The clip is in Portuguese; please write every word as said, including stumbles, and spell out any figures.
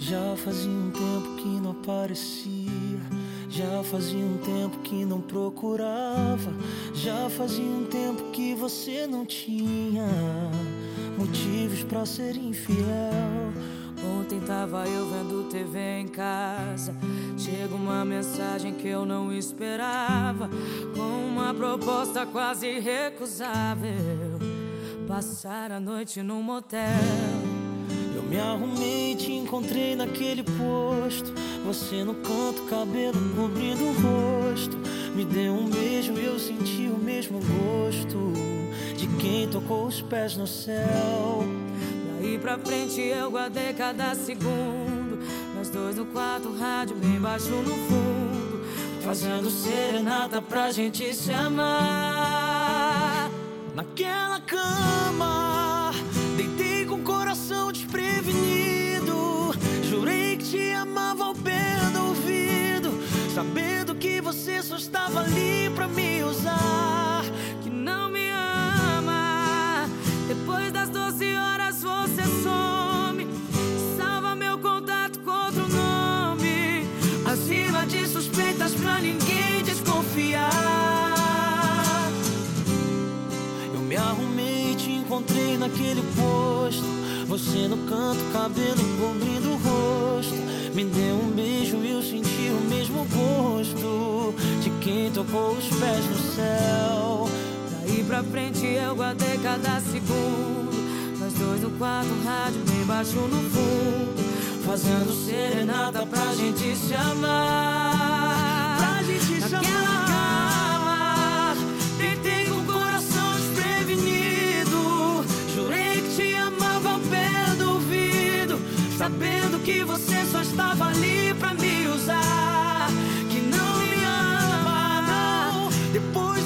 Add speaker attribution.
Speaker 1: Já fazia um tempo que não aparecia, já fazia um tempo que não procurava, já fazia um tempo que você não tinha motivos pra ser infiel.
Speaker 2: Ontem tava eu vendo T V em casa, chega uma mensagem que eu não esperava, com uma proposta quase irrecusável: passar a noite num motel.
Speaker 1: Eu me arrumei e te encontrei naquele posto, você no canto, cabelo cobrindo o rosto. Me deu um beijo e eu senti o mesmo gosto de quem tocou os pés no céu.
Speaker 2: Daí pra frente eu guardei cada segundo, nós dois no quarto, rádio bem baixo no fundo,
Speaker 1: fazendo serenata pra gente se amar. Naquela cama, deitei com o coração desprevenido, jurei que te amava ao pé do ouvido, sabendo que você só estava ali pra me usar.
Speaker 2: Que não me ama, depois das doze horas você some, salva meu contato com outro nome, acima de suspeitas pra ninguém desconfiar.
Speaker 1: Eu me arrumei e te encontrei naquele posto, você no canto, cabelo cobrindo o rosto. Me deu um beijo e eu senti o mesmo gosto de quem tocou os pés no céu.
Speaker 2: Daí pra frente eu guardei cada segundo, nós dois no quarto, rádio bem baixo no fundo,
Speaker 1: fazendo serenata pra gente se amar. Pra gente se
Speaker 2: Naquela cama, deitei com o coração desprevenido, jurei que te amava ao pé do ouvido, sabendo que você só estava ali pra me usar. Que não me ama, não.
Speaker 1: Depois